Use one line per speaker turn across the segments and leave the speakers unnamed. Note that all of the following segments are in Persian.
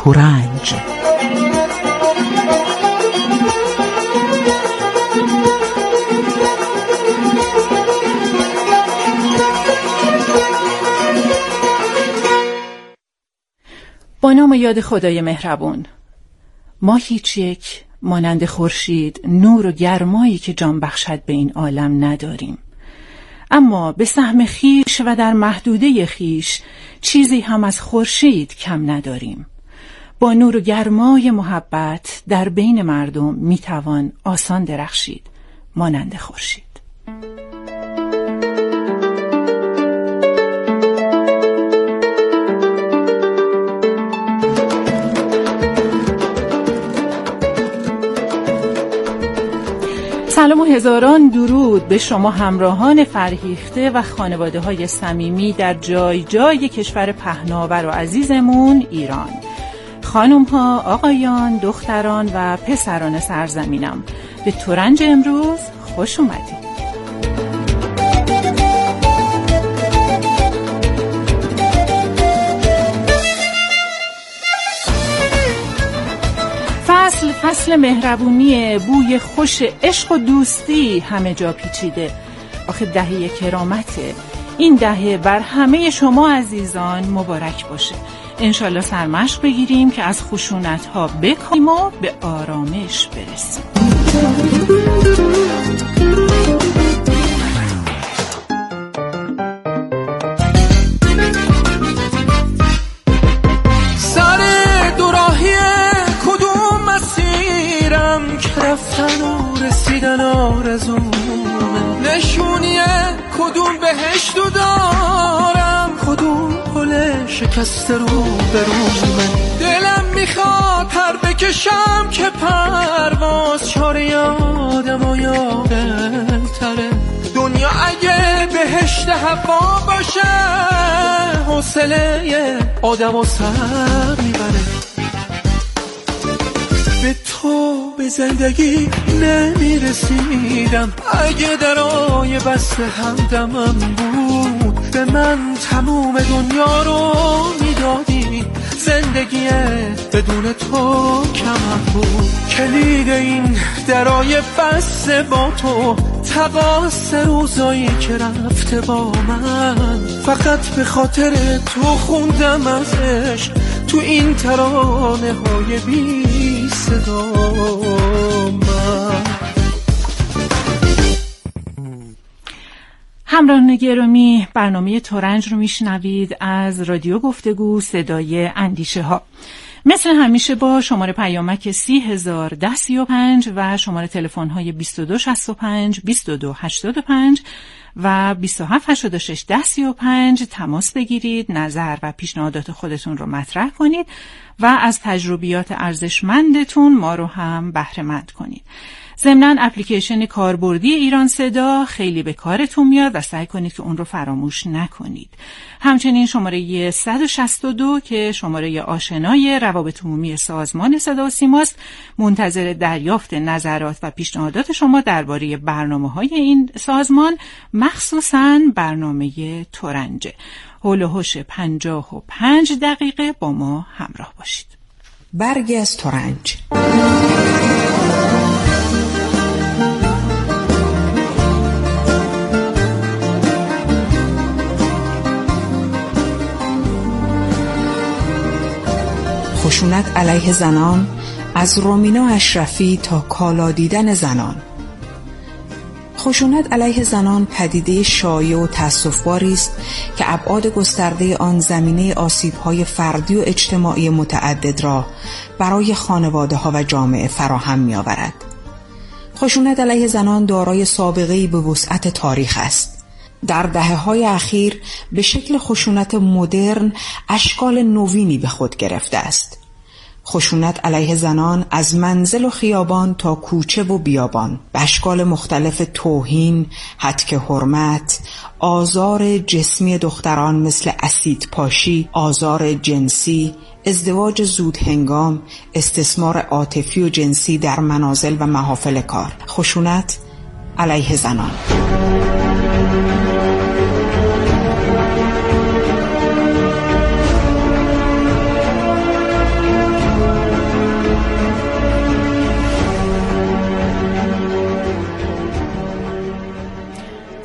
ترنج. با نام یاد خدای مهربون. ما هیچ یک مانند خورشید نور و گرمایی که جان بخشد به این عالم نداریم، اما به سهم خیش و در محدوده خیش چیزی هم از خورشید کم نداریم. با نور و گرمای محبت در بین مردم میتوان آسان درخشید مانند خورشید. سلام و هزاران درود به شما همراهان فرهیخته و خانواده های صمیمی در جای جای کشور پهناور و عزیزمون ایران. خانم ها، آقایان، دختران و پسران سرزمینم، به ترنج امروز خوش اومدید. فصل مهربونی، بوی خوش عشق و دوستی همه جا پیچیده. آخه دهه کرامته. این دهه بر همه شما عزیزان مبارک باشه. انشالله سرمشق بگیریم که از خشونت ها بکاهیم و به آرامش برسیم.
رفتن و رسیدن آرزومه، نشونیه کدوم بهشتو دارم، کدوم پل شکسته رو برومه. دلم میخواد پر بکشم که پرواز چاره یادم و یادتره. دنیا اگه بهشت هوا باشه، حوصله آدم و سر میبره. به تو به زندگی نمیرسیدم، اگه درای بسته همدمم بود، به من تموم دنیا رو میدادی. زندگی بدون تو کمم بود، کلید این درای بسته با تو، تقاص روزایی که رفته با من. فقط به خاطر تو خوندم ازش تو این ترانه های بی صدا من.
همراهان گرامی، برنامه ترنج رو میشنوید از رادیو گفتگو صدای اندیشه ها. مثل همیشه با شماره پیامک 301035 و شماره تلفن های 2265 2285 و 27861035 تماس بگیرید، نظر و پیشنهادات خودتون رو مطرح کنید و از تجربیات ارزشمندتون ما رو هم بهره مند کنید. ضمناً اپلیکیشن کاربردی ایران صدا خیلی به کارتون میاد و سعی کنید که اون رو فراموش نکنید. همچنین شماره 162 که شماره آشنای روابط عمومی سازمان صدا و سیماست، منتظر دریافت نظرات و پیشنهادات شما درباره برنامه‌های این سازمان، مخصوصاً برنامه ترنج. هول و هوش 55 دقیقه با ما همراه باشید.
برگی از ترنج. خشونت علیه زنان، از رومینا اشرفی تا کالا دیدن زنان. خشونت علیه زنان پدیده شایع و تأسف‌باری است که ابعاد گسترده آن زمینه آسیب‌های فردی و اجتماعی متعدد را برای خانواده‌ها و جامعه فراهم می‌آورد. خشونت علیه زنان دارای سابقه‌ای به وسعت تاریخ است. در دهه‌های اخیر به شکل خشونت مدرن اشکال نوینی به خود گرفته است. خشونت علیه زنان از منزل و خیابان تا کوچه و بیابان به اشکال مختلف توهین، هتک حرمت، آزار جسمی دختران مثل اسید پاشی، آزار جنسی، ازدواج زود هنگام، استثمار عاطفی و جنسی در منازل و محافل کار. خشونت علیه زنان.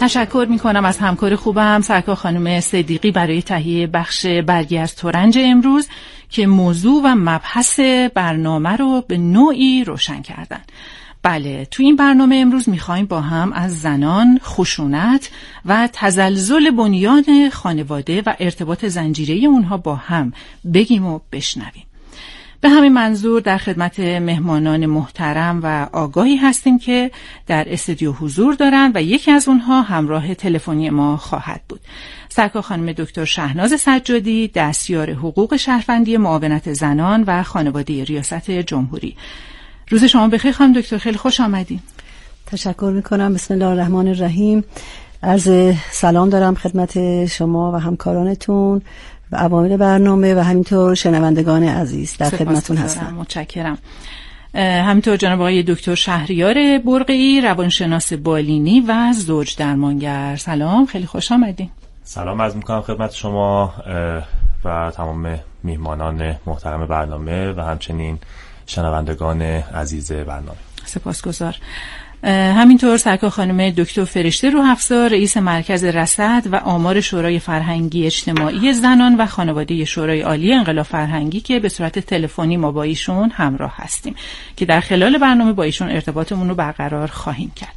تشکر میکنم از همکار خوبم سرکار خانم صدیقی برای تهیه بخش برگی از ترنج امروز که موضوع و مبحث برنامه رو به نوعی روشن کردن. بله، تو این برنامه امروز میخوایم با هم از زنان، خشونت و تزلزل بنیاد خانواده و ارتباط زنجیره‌ای اونها با هم بگیم و بشنویم. به همین منظور در خدمت مهمانان محترم و آگاهی هستیم که در استودیو حضور دارند و یکی از اونها همراه تلفنی ما خواهد بود. سرکار خانم دکتر شهناز سجادی، دستیار حقوق شهروندی معاونت زنان و خانواده ریاست جمهوری. روز شما بخیر خانم دکتر، خیلی خوش آمدید.
تشکر میکنم. بسم الله الرحمن الرحیم. عرض سلام دارم خدمت شما و همکارانتون و عوامل برنامه و همینطور شنوندگان عزیز در خدمتون هستم.
متشکرم. همینطور جناب آقای دکتر شهریار برقی، روانشناس بالینی و زوج درمانگر. سلام، خیلی خوش آمدید.
سلام عرض میکنم خدمت شما و تمام میهمانان محترم برنامه و همچنین شنوندگان عزیز برنامه.
سپاسگزار. همینطور سرکار خانم دکتر فرشته روح‌افزا، رئیس مرکز رصد و آمار شورای فرهنگی اجتماعی زنان و خانواده شورای عالی انقلاب فرهنگی که به صورت تلفنی ما با ایشون همراه هستیم که در خلال برنامه با ایشون ارتباطمون رو برقرار خواهیم کرد.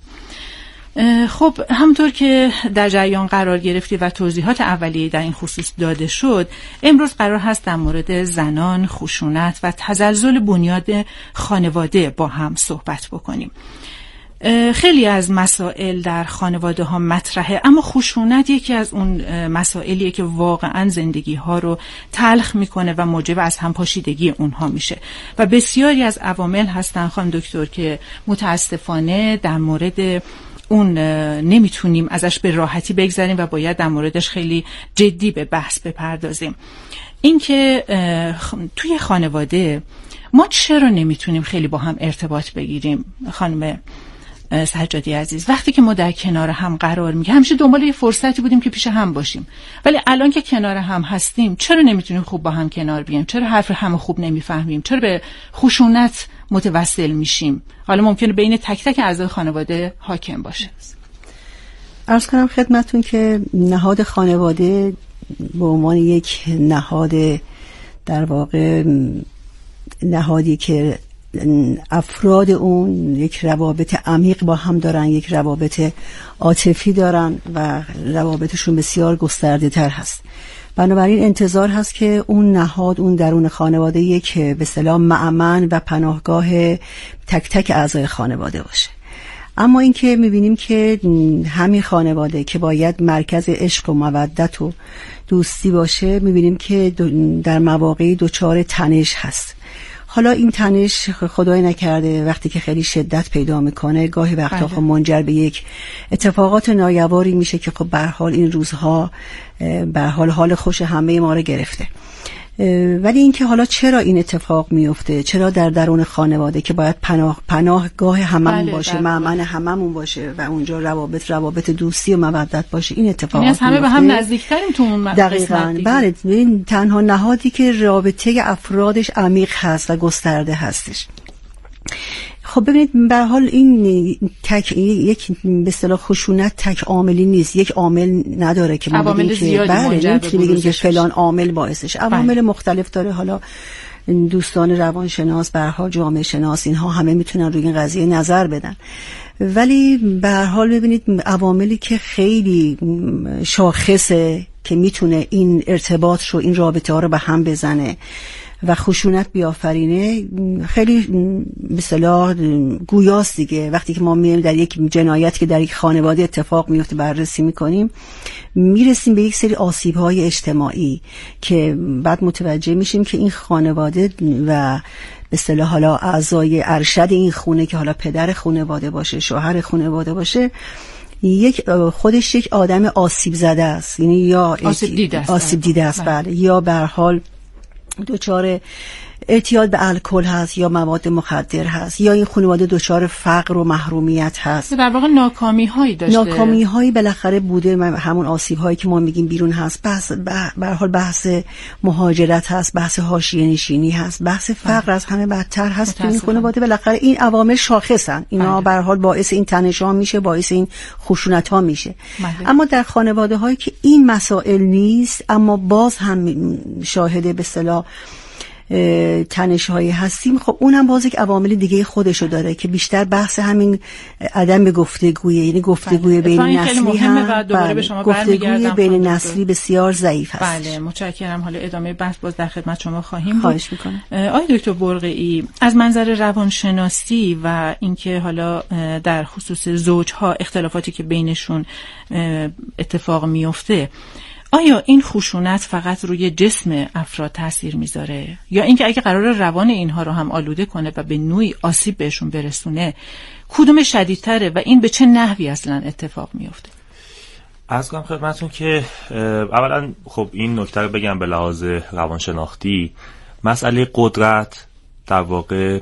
خب همونطور که در جریان قرار گرفتی و توضیحات اولیه در این خصوص داده شد، امروز قرار هست در مورد زنان، خشونت و تزلزل بنیاد خانواده با هم صحبت بکنیم. خیلی از مسائل در خانواده ها مطرحه، اما خشونت یکی از اون مسائلیه که واقعا زندگی ها رو تلخ میکنه و موجب از همپاشیدگی اونها میشه و بسیاری از عوامل هستن خانم دکتر که متاسفانه در مورد اون نمیتونیم ازش به راحتی بگذریم و باید در موردش خیلی جدی به بحث بپردازیم. این که توی خانواده ما چرا نمیتونیم خیلی با هم ارتباط بگیریم خانم سجادی عزیز؟ وقتی که ما در کنار هم قرار میگیریم، همیشه دنبال یه فرصتی بودیم که پیش هم باشیم، ولی الان که کنار هم هستیم چرا نمیتونیم خوب با هم کنار بیایم؟ چرا حرف هم خوب نمیفهمیم؟ چرا به خشونت متوسل میشیم؟ حالا ممکنه بین تک تک اعضای خانواده حاکم باشه.
عرض کنم خدمتون که نهاد خانواده به عنوان یک نهاد، در واقع نهادی که افراد اون یک روابط عمیق با هم دارن، یک روابط عاطفی دارن و روابطشون بسیار گسترده تر هست. بنابراین انتظار هست که اون نهاد، اون درون خانواده یک به اصطلاح مأمن و پناهگاه تک تک اعضای خانواده باشه. اما این که میبینیم که همین خانواده که باید مرکز عشق و مودت و دوستی باشه، میبینیم که در مواقعی دچار تنش هست. حالا این تنش خدای نکرده وقتی که خیلی شدت پیدا میکنه، گاهی وقتا خب منجر به یک اتفاقات نایواری میشه که خب به هر حال این روزها به هر حال خوش همه ما رو گرفته. ولی اینکه حالا چرا این اتفاق میفته، چرا در درون خانواده که باید پناهگاه هممون باشه، مأمن هممون باشه و اونجا روابط دوستی و مودت باشه، این اتفاقات میفته. همه
به هم نزدیکتریم تو اون
دقیقاً. بله، این تنها نهادی که رابطه افرادش عمیق هست و گسترده هستش. خب ببینید به هر حال این یک به اصطلاح خشونت تک عاملی نیست، یک عامل نداره که ما بگیم که بگیم که فلان عامل باعثش، عوامل مختلف داره. حالا دوستان روانشناس، به هر حال جامعه شناس، اینها همه میتونن روی این قضیه نظر بدن، ولی به هر حال ببینید عواملی که خیلی شاخصه که میتونه این ارتباط رو، این رابطه ها رو به هم بزنه و خشونت بیافرینه، خیلی به اصطلاح گویاست دیگه. وقتی که ما میایم در یک جنایت که در یک خانواده اتفاق میفته بررسی میکنیم، میرسیم به یک سری آسیب‌های اجتماعی که بعد متوجه میشیم که این خانواده و به اصطلاح حالا اعضای ارشد این خونه که حالا پدر خانواده باشه، شوهر خانواده باشه، خودش یک آدم آسیب زده است، یعنی یا آسیب دیده است بله، یا به هر حال دچار اعتیاد به الکل هست یا مواد مخدر هست، یا این خانواده دچار فقر و محرومیت هست.
در واقع ناکامی‌هایی داشته،
ناکامی‌هایی بالاخره بوده، همون آسیب‌هایی که ما میگیم بیرون هست. به هر حال بحث مهاجرت هست، بحث حاشیه نشینی هست، بحث فقر از همه بدتر هست تو این خانواده. بالاخره این عوامل شاخصن، اینا به هر حال باعث این تنش‌ها میشه، باعث این خشونت‌ها میشه. اما در خانواده‌هایی که این مسائل نیست اما باز هم شاهد به اصطلاح تنش‌هایی هستیم، خب اونم باز یک عوامل دیگه خودشو داره که بیشتر بحث همین عدم گفتگویه، یعنی گفتگوی بین نسلی هم، گفتگوی بین نسلی بسیار ضعیف هست.
بله متشکرم. حالا ادامه بحث باز در خدمت شما خواهیم بود.
خواهش میکنم.
آقای دکتر برقعی، از منظر روانشناسی و اینکه حالا در خصوص زوجها اختلافاتی که بینشون اتفاق میفته، آیا این خشونت فقط روی جسم افراد تاثیر میذاره یا اینکه اگه قرار روان اینها رو هم آلوده کنه و به نوعی آسیب بهشون برسونه، کدوم شدیدتره و این به چه نحوی اصلا اتفاق میفته؟
عرض کنم خدمتتون که اولا خب این نکته رو بگم به لحاظ روانشناختی، مسئله قدرت در واقع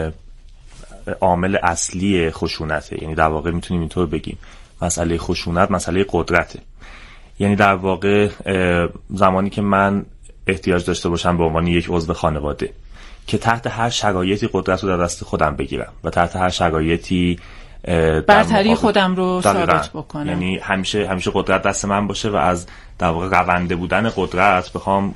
عامل اصلی خشونته. یعنی در واقع میتونیم اینطور بگیم مسئله خشونت مسئله قدرته. یعنی در واقع زمانی که من احتیاج داشته باشم به عنوان یک عضو خانواده که تحت هر شرایطی قدرت رو در دست خودم بگیرم و تحت هر شرایطی
برتری خودم رو ثابت بکنم،
یعنی همیشه قدرت دست من باشه و از در واقع رونده بودن قدرت بخوام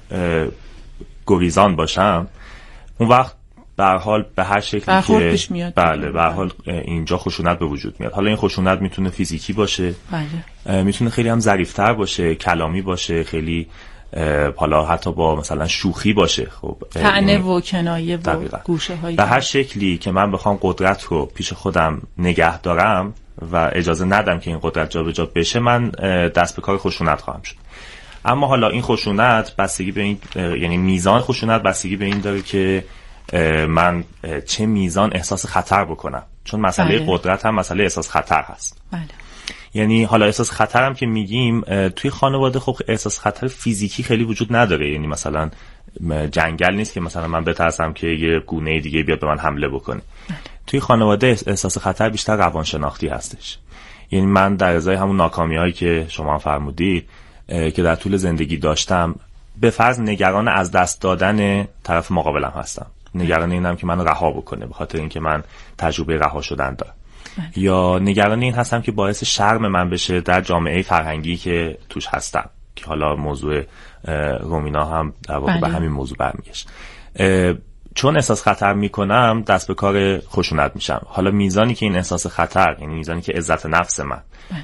گریزان باشم، اون وقت به هر حال به هر شکلی که بله به هر حال اینجا خشونت به وجود میاد. حالا این خشونت میتونه فیزیکی باشه،
بله
میتونه خیلی هم ظریف‌تر باشه، کلامی باشه، خیلی حالا حتی با مثلا شوخی باشه، خب
طعنه و کنایه و گوشه هایی
به هر شکلی که من بخوام قدرت رو پیش خودم نگه دارم و اجازه ندم که این قدرت جابجا بشه، من دست به کار خشونت خواهم شد. اما حالا این خشونت بستگی به این، یعنی میزان خشونت بستگی به این داره که من چه میزان احساس خطر بکنم، چون مسئله
بله.
قدرت هم مسئله احساس خطر هست.
بله.
یعنی حالا احساس خطر هم که میگیم توی خانواده خب احساس خطر فیزیکی خیلی وجود نداره، یعنی مثلا جنگل نیست که مثلا من بترسم که یه گونه دیگه بیاد به من حمله بکنه.
بله.
توی خانواده احساس خطر بیشتر روانشناختی هستش. یعنی من در ازای همون ناکامی‌هایی که شما فرمودید که در طول زندگی داشتم، به فرض نگران از دست دادن طرف مقابلم هستم، نگران اینم که منو رها بکنه به خاطر اینکه من تجربه رها شدن دارم، یا نگران این هستم که باعث شرم من بشه در جامعه فرهنگی که توش هستم، که حالا موضوع رومینا هم در واقع به همین موضوع برمیگشت. چون احساس خطر میکنم دست به کار خشونت میشم. حالا میزانی که این احساس خطر، یعنی میزانی که عزت نفس من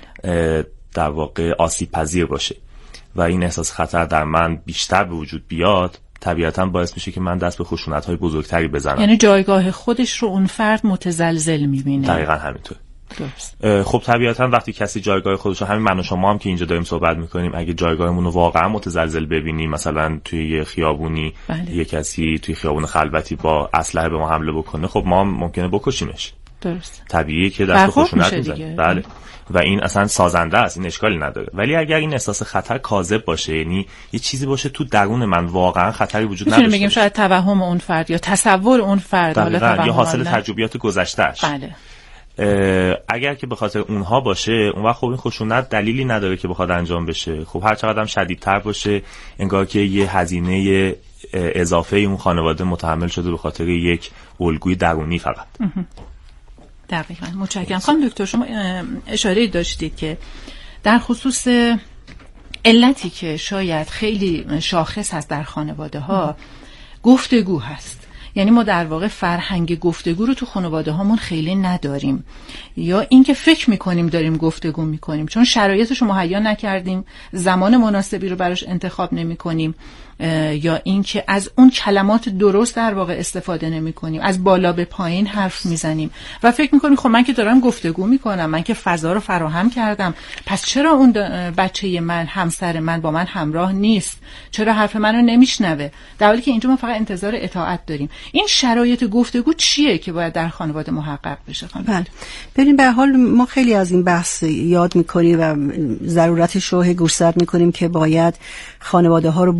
در واقع آسیب پذیر باشه و این احساس خطر در من بیشتر به وجود بیاد، طبیعتاً باعث میشه که من دست به خشونت‌های بزرگتری بزنم.
یعنی جایگاه خودش رو اون فرد متزلزل می‌بینه.
دقیقاً همینطور.
درست.
خب طبیعتاً وقتی کسی جایگاه خودش رو، همین من و شما هم که اینجا داریم صحبت می‌کنیم، اگه جایگاهمون رو واقعاً متزلزل ببینیم، مثلا توی یه خیابونی یه کسی توی خیابون خلوتی با اسلحه به ما حمله بکنه، خب ما ممکنه بکشیمش.
درست.
طبیعیه که دست به خشونت می‌زنیم. بله. و این اصلا سازنده است، این اشکالی نداره. ولی اگر این احساس خطر کاذب باشه، یعنی یه چیزی باشه تو درون من واقعا خطری وجود نداره،
میتونیم بگیم شاید توهم اون فرد یا تصور اون فرد، حالا
یا حاصل تجربیات گذشته‌اش.
بله.
اگر که به خاطر اونها باشه، اون وقت خب این خشونت دلیلی نداره که بخواد انجام بشه. خب هر چقدر هم شدیدتر باشه، انگار که یه هزینه اضافه اون خانواده متحمل شده به خاطر یک الگوی درونی فقط.
دقیقاً. متشکرم. خانم دکتر، شما اشاره داشتید که در خصوص علتی که شاید خیلی شاخص هست در خانواده ها، گفتگو هست. یعنی ما در واقع فرهنگ گفتگو رو تو خانواده هامون خیلی نداریم، یا اینکه فکر میکنیم داریم گفتگو میکنیم چون شرایطش رو مهیا نکردیم، زمان مناسبی رو براش انتخاب نمیکنیم، یا اینکه از اون کلمات درست در واقع استفاده نمیکنیم، از بالا به پایین حرف میزنیم و فکر میکنیم خب من که دارم گفتگو میکنم، من که فضا رو فراهم کردم، پس چرا اون بچه من، همسر من با من همراه نیست، چرا حرف منو نمیشنوه، در حالی که اینجا ما فقط انتظار اطاعت داریم. این شرایط گفتگو چیه که باید در خانواده محقق بشه؟
بله، ببین به هر حال ما خیلی از این بحث یاد میکنیم و ضرورتش رو گوشزد میکنیم که باید خانواده ها رو برد به سمت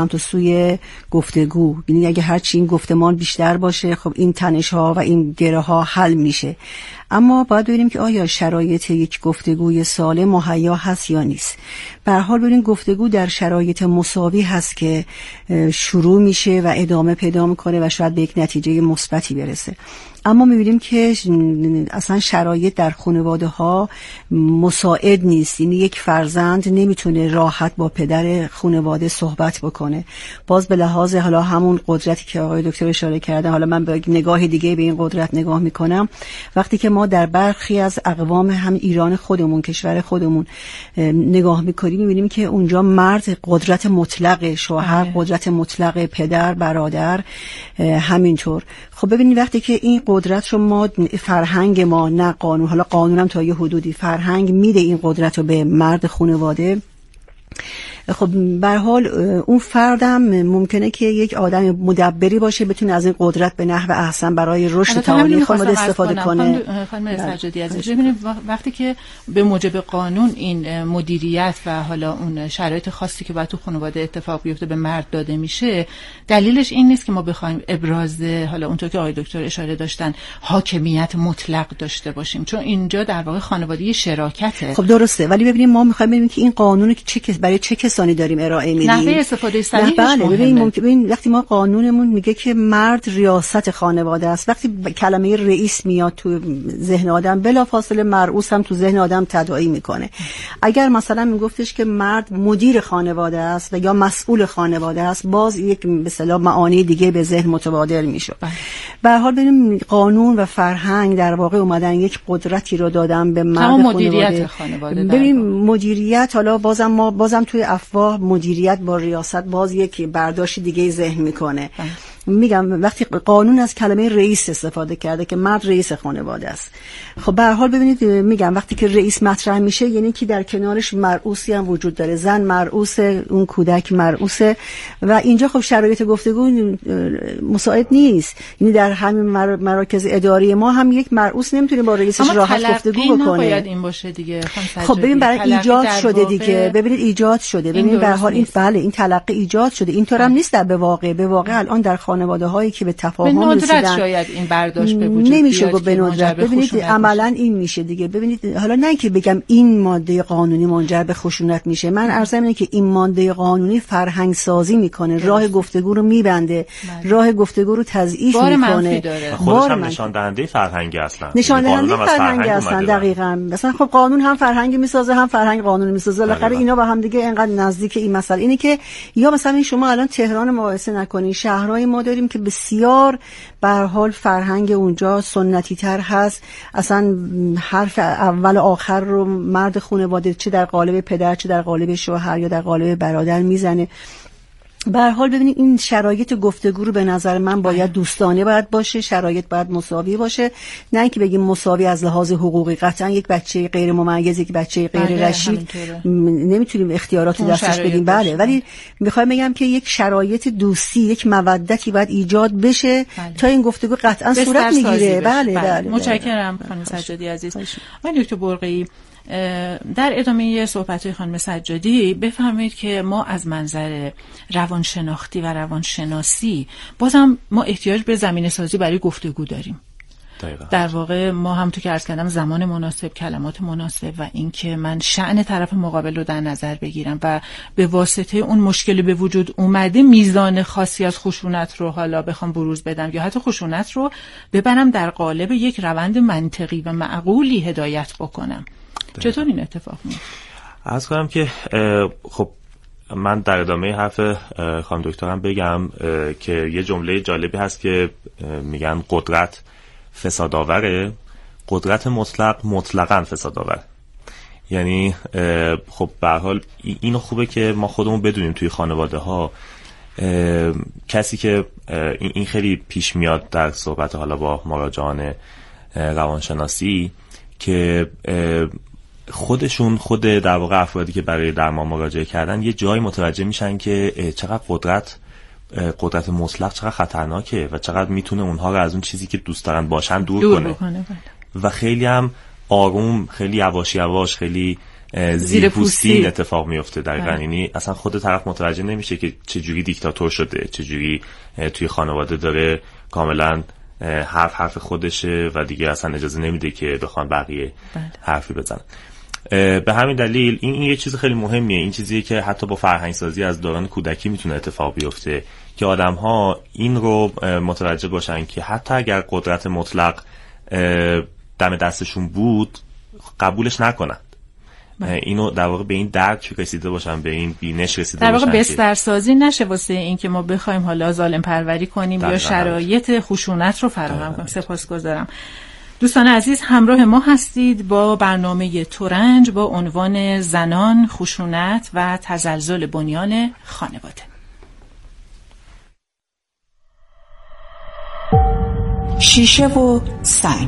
سمت و سوی گفتگو. یعنی اگه هرچی این گفتمان بیشتر باشه، خب این تنش ها و این گره ها حل میشه. اما باید ببینیم که آیا شرایط یک گفتگوی سالم مهیا هست یا نیست. به هر حال ببینیم گفتگو در شرایط مساوی هست که شروع میشه و ادامه پیدا میکنه و شاید به یک نتیجه مثبتی برسه. اما می‌بینیم که اصلا شرایط در خانواده ها مساعد نیست. یعنی یک فرزند نمیتونه راحت با پدر خانواده صحبت بکنه. باز به لحاظ حالا همون قدرتی که آقای دکتر اشاره کردن، حالا من به نگاه دیگه به این قدرت نگاه میکنم. وقتی که ما در برخی از اقوام هم ایران خودمون، کشور خودمون نگاه میکنیم، می‌بینیم که اونجا مرد قدرت مطلق، شوهر قدرت مطلق، پدر، برادر همینطور. خب ببینید وقتی که این قدرت رو ما، فرهنگ ما، نه قانون، حالا قانونم تا یه حدودی، فرهنگ میده این قدرت رو به مرد خانواده، خب به هر حال اون فردم ممکنه که یک آدم مدبری باشه، بتونه از این قدرت به نحو احسن برای رشد تعالی خانواده استفاده کنه.
خانم سجادی عزیز، ببینید وقتی که به موجب قانون این مدیریت و حالا اون شرایط خاصی که باید تو خانواده اتفاق بیفته به مرد داده میشه، دلیلش این نیست که ما بخوایم ابراز، حالا اونطور که آقای دکتر اشاره داشتن، حاکمیت مطلق داشته باشیم، چون اینجا در واقع خانواده شراکته.
خب درسته، ولی ببینیم ما میخوایم ببینیم که این قانون که برای چه کسانی داریم ارائه میدیم،
نحوه استفاده صحیحش
مهمه. ببین وقتی ما قانونمون میگه که مرد ریاست خانواده است، وقتی کلمه رئیس میاد تو ذهن آدم، بلافاصله مرئوس هم تو ذهن آدم تداعی میکنه. اگر مثلا میگفتش که مرد مدیر خانواده است و یا مسئول خانواده است، باز یک به اصطلاح معانی دیگه به ذهن متبادر میشه. به هر حال ببینیم قانون و فرهنگ در واقع اومدن یک قدرتی رو دادن به مرد خانواده. ببین مدیریت، حالا بازم توی افواه مدیریت با ریاست باز یک برداشت دیگه ذهن میکنه. میگم وقتی قانون از کلمه رئیس استفاده کرده که مرد رئیس خانواده است، خب به هر حال ببینید، میگم وقتی که رئیس مطرح میشه یعنی که در کنارش مرئوسی هم وجود داره، زن مرئوسه، اون کودک مرئوسه، و اینجا خب شرایط گفتگو مساعد نیست. یعنی در همین مراکز اداری ما هم یک مرئوس نمیتونه با رئیسش راحت گفتگو بکنه.
باید این باشه دیگه.
خب ببین برای ایجاد شده دیگه، ببینید ایجاد شده، ببینید به هر حال این این تلقی ایجاد شده. اینطور هم نیست به واقع الان در خانواده هایی که به تفاهم رسیدن
شاید این برداشت به وجود
نمیشه گفت به ندرت. ببینید عملا این میشه دیگه. ببینید حالا نه که بگم این ماده قانونی منجر به خشونت میشه، من عرضم اینه که این ماده قانونی فرهنگ سازی میکنه، راه گفتگو رو میبنده، راه گفتگو رو تضعیف میکنه.
خودش هم نشان دهنده فرهنگ اصلا،
نشان دهنده فرهنگ اصلا. دقیقاً مثلا خب قانون هم فرهنگ میسازه، هم فرهنگ قانون میسازه، بالاخره اینا با هم دیگه اینقدر نزدیک. این مسئله اینه که یا مثلا شما الان تهران مقایسه نکنین، شهرهای ما داریم که بسیار به هر حال فرهنگ اونجا سنتی تر هست، اصلا حرف اول آخر رو مرد خانواده چه در قالب پدر چه در قالب شوهر یا در قالب برادر میزنه. به هر حال ببینید این شرایط گفتگو رو به نظر من باید دوستانه باید باشه، شرایط باید مساوی باشه، نه اینکه بگیم مساوی از لحاظ حقوقی. قطعا یک بچه غیر ممیز، یک بچه غیر رشید نمیتونیم اختیارات دستش بدیم، بله، ولی میخوایم بگم که یک شرایط دوستی، یک مودتی باید ایجاد بشه تا این گفتگو قطعا صورت میگیره. بله.
متشکرم خانم سجادی عزیز. آقای دکتر برقی، در ادامه صحبت‌های خانم سجادی بفرمایید که ما از منظر روانشناختی و روانشناسی بازم ما احتیاج به زمینه سازی برای گفتگو داریم. در واقع ما هم تو که عرض کردم زمان مناسب، کلمات مناسب و اینکه من شأن طرف مقابل رو در نظر بگیرم و به واسطه اون مشکلی به وجود اومده میزان خاصی از خشونت رو حالا بخوام بروز بدم یا حتی خشونت رو ببرم در قالب یک روند منطقی و معقولی هدایت بکنم. چطور این اتفاق میفته؟
عرض کنم که خب من در ادامه حرف خانم دکترم بگم که یه جمله جالبی هست که میگن قدرت فسادآوره، قدرت مطلق مطلقاً فسادآور. یعنی خب به هر حال اینو خوبه که ما خودمون بدونیم توی خانواده ها کسی که این خیلی پیش میاد در صحبت حالا با مراجعان روانشناسی که خود در واقع افرادی که برای درمان مراجعه کردن یه جایی متوجه میشن که چقدر قدرت مطلق چقدر خطرناکه و چقدر میتونه اونها رو از اون چیزی که دوست دارن باشن دور کنه. و خیلی هم آروم، خیلی یواش خیلی زیر پوستی اتفاق میفته دقیقاً. یعنی اصلا خود طرف متوجه نمیشه که چجوری دیکتاتور شده، چجوری توی خانواده داره کاملا حرف خودشه و دیگه اصلا اجازه نمیده که بخوان بقیه حرفی بزنن. به همین دلیل این یه چیز خیلی مهمیه. این چیزیه که حتی با فرهنگ سازی از دوران کودکی میتونه اتفاق بیفته که آدم‌ها این رو متوجه باشن که حتی اگر قدرت مطلق دم دستشون بود قبولش نکنن. اینو در واقع به این درک رسیده باشن، به این بینش رسیده باشن، در واقع بسترسازی
نشه واسه این که ما بخوایم حالا ظالم پروری کنیم یا شرایط خشونت رو فراهم کنیم. سپاسگزارم. دوستان عزیز، همراه ما هستید با برنامه ترنج با عنوان زنان، خشونت و تزلزل بنیان خانواده.
شیشه و سنگ.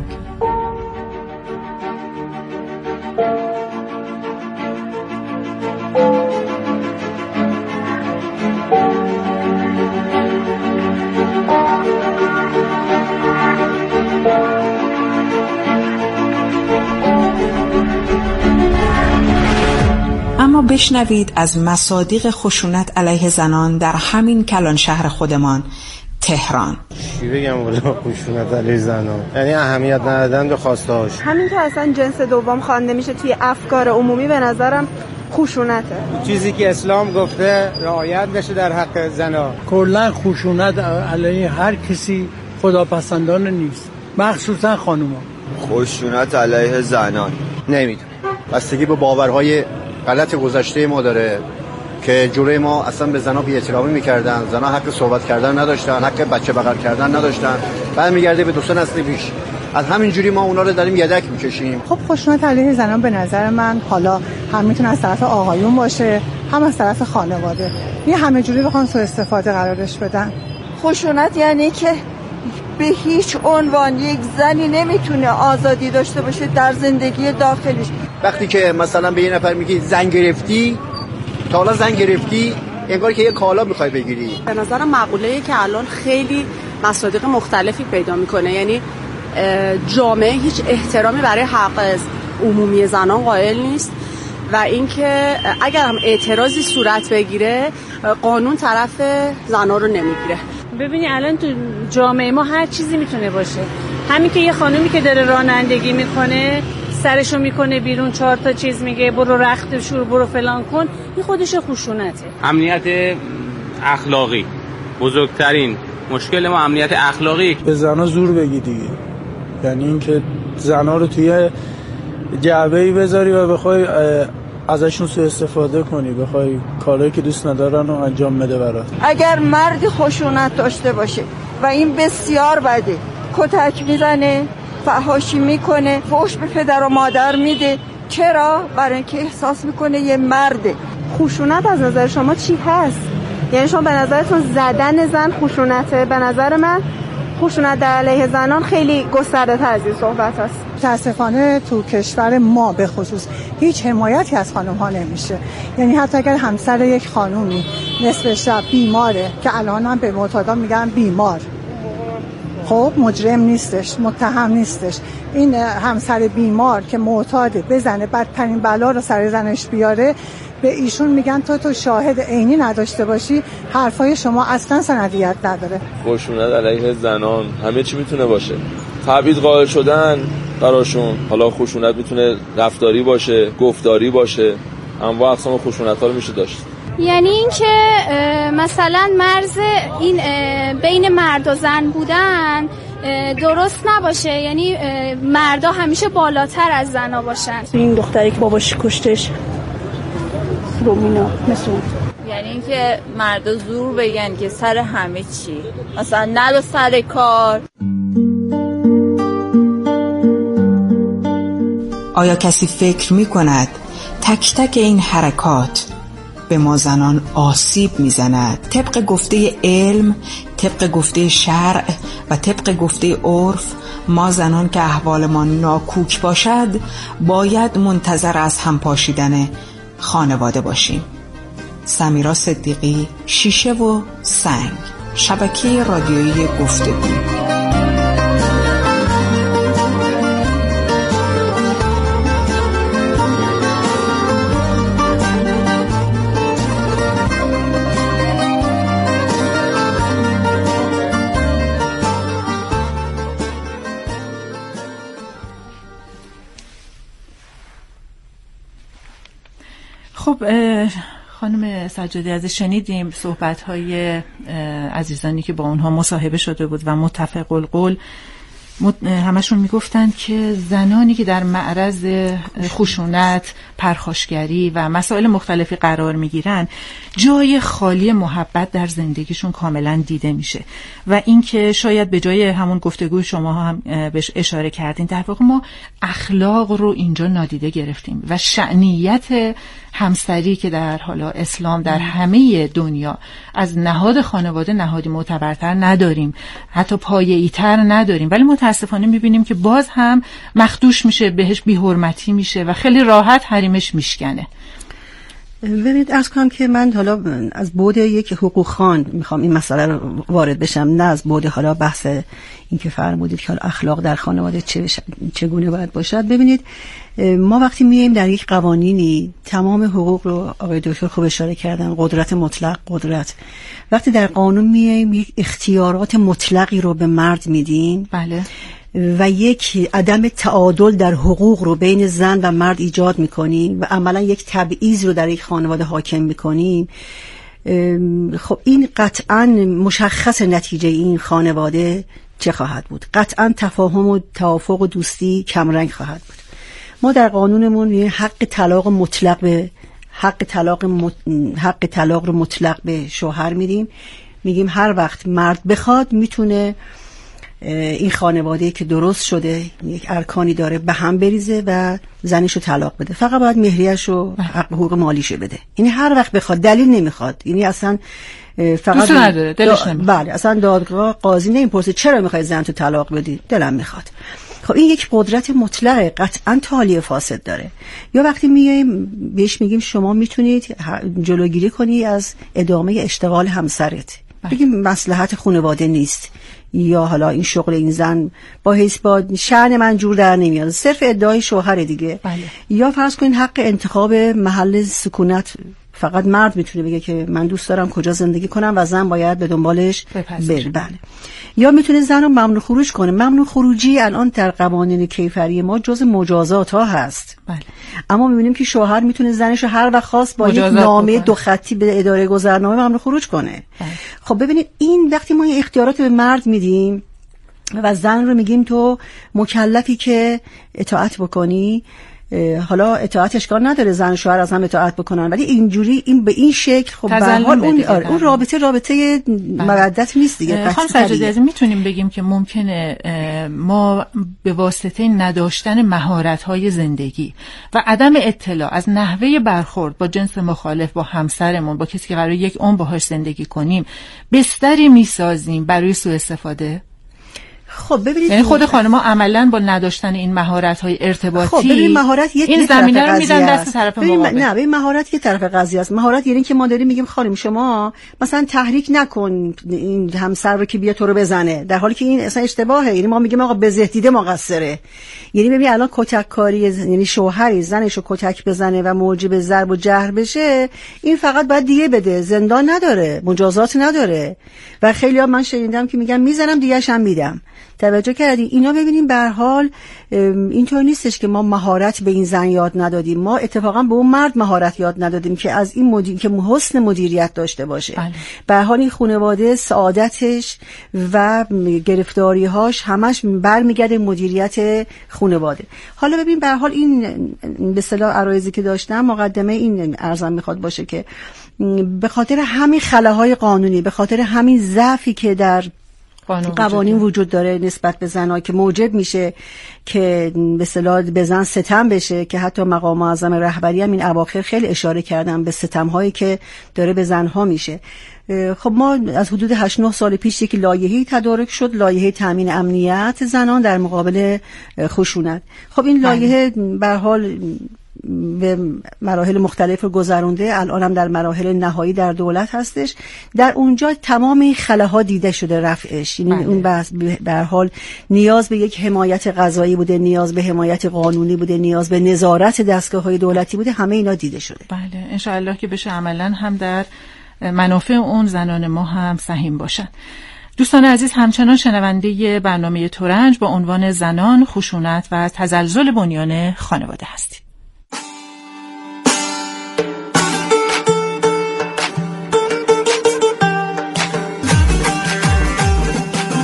اما بشنوید از مصادیق خشونت علیه زنان در همین کلان شهر خودمان، تهران.
چی بگم والا خشونت علیه زنان یعنی اهمیت ندادن به خواسته‌هاش.
همین که اصلا جنس دوم خوانده میشه توی افکار عمومی به نظرم خشونته.
چیزی که اسلام گفته رعایت نشه در حق زنا.
کلا خشونت علیه هر کسی خداپسندانه نیست، مخصوصا خانوما.
خشونت علیه زنان
نمیدونم، بستگی به باورهای غلط گذشته ما داره که جلوی ما اصلا به زنا بی‌احترامی می‌کردن، زنا حق صحبت کردن نداشتن، حق بچه بغل کردن نداشتن. بعد میگرده به 2 نسل پیش. از همین جوری ما اونا رو داریم یدک می‌کشیم.
خب خشونت علیه زنان به نظر من حالا هم میتونه از طرف آقایون باشه، هم از طرف خانواده. یه همه جوری بخوان سوء استفاده قرارش بدن.
خشونت یعنی که به هیچ عنوان یک زنی نمیتونه آزادی داشته باشه در زندگی داخلیش.
وقتی که مثلا به یه نفر میگی زن گرفتی، تا حالا زن گرفتی، انگار که یه کالا میخوای بگیری.
به نظرم مقوله‌ای که الان خیلی مصادیق مختلفی پیدا میکنه، یعنی جامعه هیچ احترامی برای حق عمومی زنان قائل نیست و اینکه اگر هم اعتراضی صورت بگیره قانون طرف زنان رو نمیگیره.
ببینی الان تو جامعه ما هر چیزی میتونه باشه. همین که یه خانومی که داره رانندگی میکنه سرشو میکنه بیرون 4 تا چیز میگه برو رخت شور برو فلان کن، این خودش خشونته.
امنیت اخلاقی بزرگترین مشکل ما امنیت اخلاقی.
به زنا زور بگی دیگه، یعنی اینکه زنا رو توی جعبه‌ای بذاری و بخوای ازشون سوء استفاده کنی، بخوای کارهایی که دوست ندارن رو انجام بده برات.
اگر مرد خشونت داشته باشه و این بسیار بده، کتک میزنه، فحاشی میکنه، فحش به پدر و مادر میده، چرا؟ برای اینکه احساس میکنه یه مرده.
خشونت از نظر شما چی هست؟ یعنی شما به نظرتون زدن زن خشونته؟ به نظر من خشونت در علیه زنان خیلی گسترده تر از این صحبت هست. متاسفانه تو کشور ما به خصوص هیچ حمایتی از خانم ها نمیشه. یعنی حتی اگر همسر یک خانومی نصف شب بیماره، که الان هم به معتادا میگن بیمار، خب مجرم نیستش، متهم نیستش، این همسر بیمار که معتاده بزنه بدترین بلا رو سر زنش بیاره، به ایشون میگن تو شاهد عینی نداشته باشی، حرفای شما اصلا سندیت نداره.
خشونت علیه زنان همه چی میتونه باشه، تبعیض قائل شدن براشون، حالا خشونت میتونه رفتاری باشه، گفتاری باشه، انواع اقسام خشونت ها رو میشه داشت.
یعنی این که مثلا مرز این بین مرد و زن بودن درست نباشه، یعنی مردا همیشه بالاتر از زنا باشن.
این دختری که باباش کشتش رومینا مثلا،
یعنی اینکه مردا زور بگن که سر همه چی، مثلا نرو سر کار.
آیا کسی فکر می کند تک تک این حرکات به ما زنان آسیب می زند؟ طبق گفته علم، طبق گفته شرع و طبق گفته عرف، ما زنان که احوالمان ناکوک باشد باید منتظر از هم پاشیدن خانواده باشیم. سمیرا صدیقی، شیشه و سنگ، شبکه رادیویی گفتگو.
خب خانم سجادی عزیز، شنیدیم صحبت‌های عزیزانی که با اونها مصاحبه شده بود و متفق القول همشون میگفتن که زنانی که در معرض خشونت، پرخاشگری و مسائل مختلفی قرار میگیرن جای خالی محبت در زندگیشون کاملا دیده میشه و اینکه شاید به جای همون گفتگوی شما هم بهش اشاره کردین، در واقع ما اخلاق رو اینجا نادیده گرفتیم و شأنیت همسری که در حالا اسلام در همه دنیا از نهاد خانواده نهادی معتبرتر نداریم، حتی پایه‌ای‌تر نداریم، ولی متاسفانه میبینیم که باز هم مخدوش میشه، بهش بی‌حرمتی میشه و خیلی راحت حریمش میشکنه.
ببینید عرض کنم که من حالا از بعد یک حقوق خوان میخوام این مسئله رو وارد بشم، نه از بعد حالا بحث این که فرمودید که اخلاق در خانواده چگونه باید باشد. ببینید ما وقتی میایم در یک قوانینی تمام حقوق رو آقای دکتر خوب اشاره کردن، قدرت مطلق، قدرت، وقتی در قانون میایم یک اختیارات مطلقی رو به مرد میدیم،
بله،
و یک عدم تعادل در حقوق رو بین زن و مرد ایجاد میکنیم و عملا یک تبعیض رو در یک خانواده حاکم میکنیم، خب این قطعا مشخص نتیجه این خانواده چه خواهد بود؟ قطعا تفاهم و توافق و دوستی کمرنگ خواهد بود. ما در قانونمون حق طلاق مطلق به حق طلاق رو مطلق به شوهر میدیم، میگیم هر وقت مرد بخواد میتونه این خانواده که درست شده یک ارکانی داره به هم بریزه و زنشو طلاق بده، فقط باید مهریه‌شو و حقوق مالیشو بده. یعنی هر وقت بخواد، دلیل نمیخواد، یعنی اصلا فقط
نداره، دلش نمیخواد.
بله، اصلا دادگاه قاضی نمیپرسه چرا میخوای زنتو طلاق بدی، دلم میخواد. خب این یک قدرت مطلقه، قطعا تالیه فاسد داره. یا وقتی میایم بهش میگیم شما میتونید جلوگیری کنی از ادامه اشتغال همسرت، بگیم مصلحت خانواده نیست، یا حالا این شغل این زن با شأن من جور در نمیاد، صرف ادعای شوهر دیگه.
بله.
یا فرض کنین حق انتخاب محل سکونت فقط مرد میتونه بگه که من دوست دارم کجا زندگی کنم و زن باید به دنبالش بره. بله. یا میتونه زن رو ممنوع خروج کنه. ممنوع خروجی الان در قوانین کیفری ما جز مجازات ها هست.
بله.
اما میبینیم که شوهر میتونه زنش رو هر وقت خواست با یک نامه 2 خطی به اداره گذرنامه ممنوع خروج کنه.
بله.
خب ببینید این وقتی ما این اختیارات به مرد میدیم و زن رو میگیم تو مکلفی که اطاعت بکنی، حالا اطاعت اشکال نداره، زن و شوهر از هم اطاعت بکنن، ولی اینجوری این به این شکل خب به هر حال اون رابطه مودت نیست دیگه.
خانم سجادی عزیز، میتونیم بگیم که ممکنه ما به واسطه نداشتن مهارت‌های زندگی و عدم اطلاع از نحوه برخورد با جنس مخالف، با همسرمون، با کسی که قراره یک عمر باهاش زندگی کنیم، بستری میسازیم برای سوء استفاده؟
خب ببینید،
یعنی خود خانم‌ها عملاً با نداشتن این مهارت‌های ارتباطی،
خب ببینید مهارت
این زمینه رو میدن دست طرف مقابل.
نه ببین مهارت یه طرف قضیه است. مهارت یعنی که ما داریم میگیم خانم شما مثلا تحریک نکن این همسر رو که بیا تو رو بزنه، در حالی که این اصلا اشتباهه. یعنی ما میگیم آقا به زهدیده مقصره. یعنی ببین الان کتک کاری، یعنی شوهری زنشو کتک بزنه و موجب ضرب و جرح بشه، این فقط باید دیگه بده، زندان نداره، مجازات نداره. و خیلی‌ها من شنیدم که میگن میزنم دیگه‌ش هم میدم. توجه کردی؟ اینا ببینیم به هر حال اینطور نیستش که ما مهارت به این زن یاد ندادیم، ما اتفاقا به اون مرد مهارت یاد ندادیم که از این که حسن مدیریت داشته باشه. به هر حال این خانواده سعادتش و گرفتاری‌هاش همش برمیگرده مدیریت خانواده. حالا ببین به هر حال این به اصطلاح عرایضی که داشتم مقدمه این ارزم میخواد باشه که به خاطر همین خلاهای قانونی، به خاطر همین ضعفی که در قوانین وجود داره نسبت به زنها که موجب میشه که به اصطلاح به زن ستم بشه، که حتی مقام معظم رهبری هم این اواخر خیلی اشاره کردن به ستم‌هایی که داره به زنها میشه. خب ما از حدود 8-9 سال پیش یک لایحه‌ای تدارک شد، لایحه تامین امنیت زنان در مقابل خشونت. خب این لایحه به هر حال به مراحل مختلف رو گذرونده، الان هم در مراحل نهایی در دولت هستش. در اونجا تمام این خلاها دیده شده رفعش. یعنی اون به هر حال نیاز به یک حمایت قضایی بوده، نیاز به حمایت قانونی بوده، نیاز به نظارت دستگاه‌های دولتی بوده، همه اینا دیده شده.
بله، ان شاء الله که بشه عملاً هم در منافع اون زنان ما هم سهیم باشن. دوستان عزیز، همچنان شنونده برنامه ترنج با عنوان زنان، خشونت و تزلزل بنیان خانواده هستید.